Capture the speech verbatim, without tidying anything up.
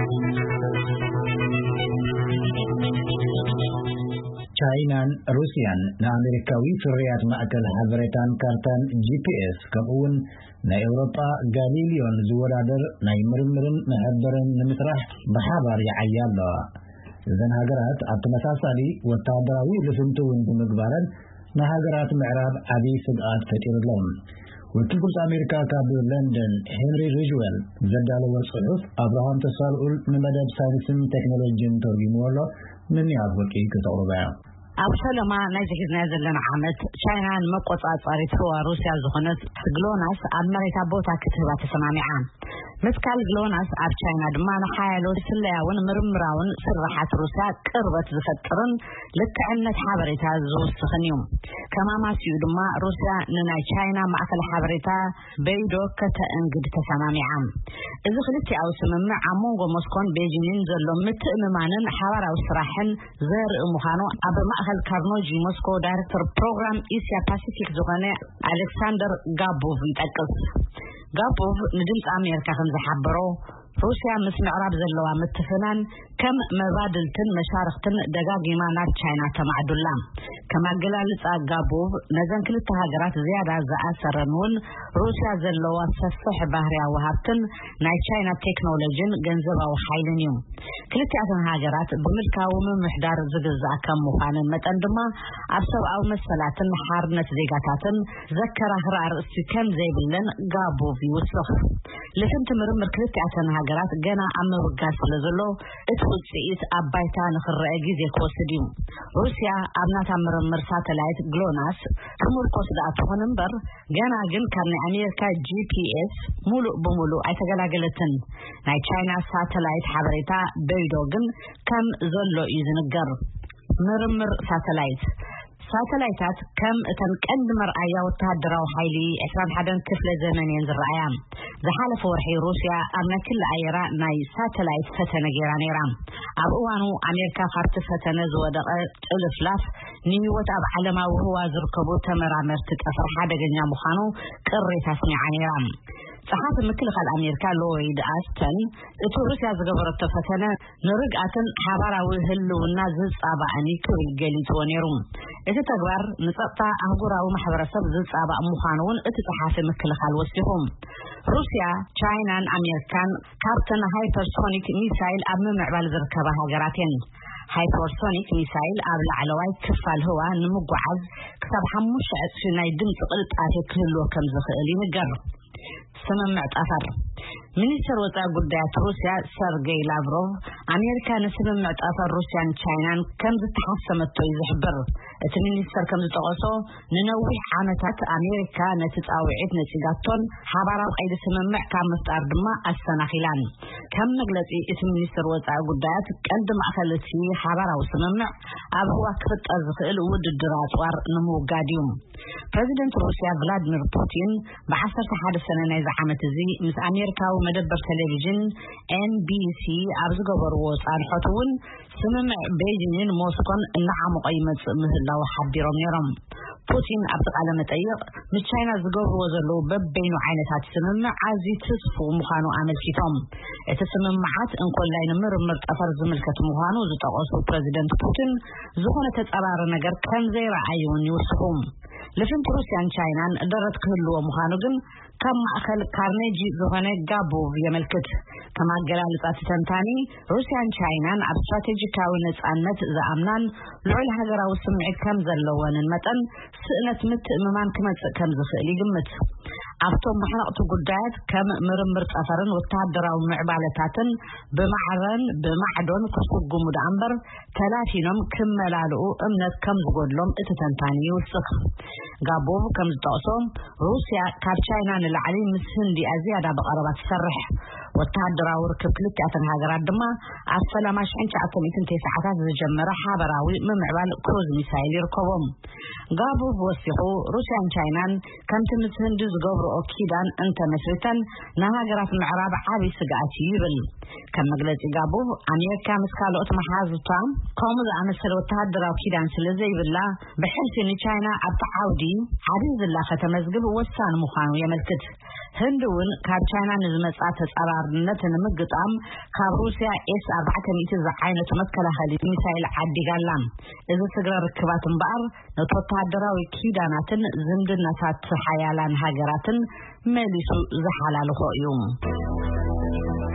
ቻይናን ሩሲያን ንኣሜሪካዊ ፍርያት ማእከል ሓበሬታን ካርታን ጂ ፒ ኤስ ከምኡውን ናይ ኤውሮጳ ጋሊሊዮን ዝወዳደር ናይ ምርምርን ምሕበርን ንምስራሕ ብሓባር ይዓያ ኣለዋ። እዘን ሃገራት ኣብ ተመሳሳሊ ወታደራዊ ርፍንትውን ብምግባረን ንሃገራት ምዕራብ ዓብዪ ስግኣት ፈጢሩሎም። ወኪል ቁጽ ኣሜሪካ ካብ ለንደን ሄንሪ ሪጅዌል ዘዳለወ ጽሑፍ ኣብርሃም ተስፋልኡል ንመደብ ሳይንስን ቴክኖሎጂን ተርጉምዎ ኣሎ። ምን ያብ ወቂ ከተቕርበ ኣብ ሰለማ ናይ ዝሕዝና ዘለና ዓመት ቻይና ንመቆጻጸሪት ህዋ ሩስያ ዝኾነት ግሎናስ ኣብ መሬታ ቦታ ክትህባ ተሰማሚዓ። መስካል ግሎናስ ኣብ ቻይና ድማ ንሓያሎ ስለያውን ምርምራውን ስራሓት ሩስያ ቅርበት ዝፈጥርን ልክዕነት ሓበሬታ ዝውስኽን እዩ። ከማማሲኡ ድማ ሩስያ ንናይ ቻይና ማእከል ሓበሬታ በይዶ ከተእንግድ ተሰማሚዓ። እዚ ክልቲኣዊ ስምምዕ ኣብ ሞንጎ ሞስኮን ቤጂንግን ዘሎ ምትእምማንን ሓባራዊ ስራሕን ዘርኢ ምዃኑ ኣብ ማእከል ካርኖጂ ሞስኮ ዳይሬክተር ፕሮግራም ኤስያ ፓሲፊክ ዝኾነ ኣሌክሳንደር ጋቦቭ ይጠቅስ። ጋቦቭ ንድምፂ ኣሜሪካ ከም ዝሓበሮ ሩስያ ምስ ምዕራብ ዘለዋ ምትፍናን ከም መባድልትን መሻርክትን ደጋጊማ ናብ ቻይና ተማዕዱላ። ከማገላልጻ ጋቦቭ ነዘን ክልተ ሃገራት ዝያዳ ዝኣሰረን ሩስያ ዘለዋ ሰፍሕ ባህርያዊ ሃብትን ናይ ቻይና ቴክኖሎጂን ገንዘባዊ ሓይልን እዩ። ክልቲኣተን ሃገራት ብምልካዊ ምምሕዳር ዝግዛእ ከም ምዃነን መጠን ድማ ኣብ ሰብኣዊ መሰላትን ሓርነት ዜጋታትን ዘከራኽር ኣርእስቲ ከም ዘይብለን ጋቦቭ ይውስኽ። ልፍንቲ ምርምር ክልቲኣተን ሃገራት ገና ኣብ ምብጋስ ስለ ዘሎ እቲ ውፅኢት ኣብ ባይታ ንኽረአ ግዜ ክወስድ እዩ። ሩስያ ኣብ ናታ ምርምር ሳተላይት ግሎናስ ክምርኮስ ዳኣ ትኾን እምበር ገና ግን ካብ ናይ ኣሜሪካ ጂ ፒ ኤስ ሙሉእ ብሙሉእ ኣይተገላገለትን። ናይ ቻይና ሳተላይት ሓበሬታ በይዶ ግን ከም ዘሎ እዩ ዝንገር። ምርምር ሳተላይት ሳተላይታት ከም እተን ቀንዲ መርኣያ ወታደራዊ ሓይሊ عشرين واحد ክፍለ ዘመን እየን ዝረኣያ። ዝሓለፈ ወርሒ ሩስያ ኣብ ናይ ክልል ኣየራ ናይ ሳተላይት ፈተነ ገይራ ነይራ። ኣብ እዋኑ ኣሜሪካ ካብቲ ፈተነ ዝወደቐ ጭልፍላፍ ንህይወት ኣብ ዓለማዊ ህዋ ዝርከቡ ተመራመርቲ ጠፈር ሓደገኛ ምዃኑ ቅሬታ ኣስሚዓ ነይራ። ጸሓፊ ምክልኻል ኣሜሪካ ሎይድ ኣስተን እቲ ሩስያ ዝገበረቶ ፈተነ ንርግኣትን ሓባራዊ ህልውና ዝጻባእኒ ክብል ገሊፅዎ ነይሩ። እቲ ተግባር ንጸጥታ ኣህጉራዊ ማሕበረሰብ ዝጻባእ ምዃኑን እቲ ጸሓፊ ምክልኻል ወሲኹ። ሩስያ ቻይናን ኣሜሪካን ካብተን ሃይፐርሶኒክ ሚሳይል ኣብ ምምዕባል ዝርከባ ሃገራት እየን። ሃይፐርሶኒክ ሚሳይል ኣብ ላዕለዋይ ክፋል ህዋ ንምጓዓዝ ክሳብ ሓሙሽተ ዕፅፊ ናይ ድምፂ ቅልጣፌ ክህልዎ ከም ዝኽእል ይንገር። ስምምዕ ጠፈር ሚኒስትር ወፃኢ ጉዳያት ሩስያ ሰርጌይ ላቭሮቭ ኣሜሪካ ንስምምዕ ጠፈር ሩስያን ቻይናን ከም ዝተሓሰመቶ ይዝሕብር። እቲ ሚኒስትር ከም ዝጠቐሶ ንነዊሕ ዓመታት ኣሜሪካ ነቲ ጻውዒት ነፂጋቶን ሓባራዊ ቀይዲ ስምምዕ ካብ ምፍጣር ድማ ኣሰናኺላን። ከም መግለፂ እቲ ሚኒስትር ወፃኢ ጉዳያት ቀንዲ ማእከል እቲ ሓባራዊ ስምምዕ ኣብ ህዋ ክፍጠር ዝኽእል ውድድር ኣፅዋር ንምውጋድ እዩ። ፕሬዚደንት ሩስያ ቭላድሚር ፑቲን ብዓሰርተ ሓደ ሰነ ናይ ዓመት እዚ ምስ ኣሜሪካዊ መደበር ቴሌቪዥን ኤን ቢ ሲ ኣብ ዝገበርዎ ጻልሖት እውን ስምምዕ ቤጂንግን ሞስኮን እናዓመቆ ይመጽእ ምህላው ሓቢሮም ነይሮም። ፑቲን ኣብ ቃለ መጠይቕ ምስ ቻይና ዝገብርዎ ዘለዉ በበይኑ ዓይነታት ስምምዕ ኣዝዩ ትስፉ ምዃኑ ኣመልኪቶም እቲ ስምምዓት እንኮላይ ንምርምር ጠፈር ዝምልከት ምዃኑ ዝጠቐሱ ፕሬዚደንት ፑቲን ዝኾነ ተጸራሪ ነገር ከም ዘይረኣዩን ይውስኹ። ልፍንቲ ሩስያን ቻይናን ደረት ክህልዎ ምዃኑ ግን ከም ማእከል ካርኔጂ ዝኾነ ጋቦቭ የመልክት። ከም ኣገላልጻ ተንታኒ ሩስያን ቻይናን ኣብ ስትራቴጂካዊ ነጻነት ዝኣምናን ልዑል ሃገራዊ ስምዒት ከም ዘለወንን መጠን ስእነት ምትእምማን ክመጽእ ከም ዝኽእል ይግምት። ኣብቶም መሕነቕቲ ጉዳያት ከም ምርምር ጠፈርን ወታደራዊ ምዕባለታትን ብማዕረን ብማዕዶን ክስጉሙ ዳ እምበር ተላፊኖም ክመላልኡ እምነት ከም ዝጎድሎም እቲ ተንታኒ ይውስኽ። ጋቦቭ ከም ዝጠቕሶ ሩስያ ካብ ቻይና ንላዕሊ ምስ ህንዲ ኣዝያዳ በቐረባ ትሰርሕ። ወታደራዊ ርክብ ክልቲኣተን ሃገራት ድማ ኣብ ሰላማ ሽሕን ትሽዓተ ሚእትን ትስዓታት ዝጀመረ ሓበራዊ ምምዕባል ክሩዝ ሚሳይል ይርከቦም። ጋቦቭ ወሲኹ ሩስያን ቻይናን ከምቲ ምስ ህንዲ ዝገብርኦ ኪዳን እንተመስርተን ንሃገራት ምዕራብ ዓብዪ ስግኣት ይብል። ከም መግለፂ ጋቦቭ ኣሜሪካ ምስ ካልኦት መሓዝቷ ከምኡ ዝኣመሰለ ወታደራዊ ኪዳን ስለ ዘይብላ ብሕልፊ ንቻይና ኣብቲ ዓውዲ ዓብዪ ዝላኸ ተመዝግብ ወሳኒ ምዃኑ የመልክት። ህንዲ እውን ካብ ቻይና ንዝመጻ ተጻራሪ ሓባርነት ንምግጣም ካብ ሩስያ ኤስ ኣርባዕተ ሚእቲ ዝዓይነቱ መከላኸሊ ሚሳኤል ዓዲጋላ እዚ ትግራይ ርክባት እምበኣር ነቲ ወተሃደራዊ ኪዳናትን ዝምድናታት ሓያላን ሃገራትን መሊሱ ዝሓላልፎ እዩ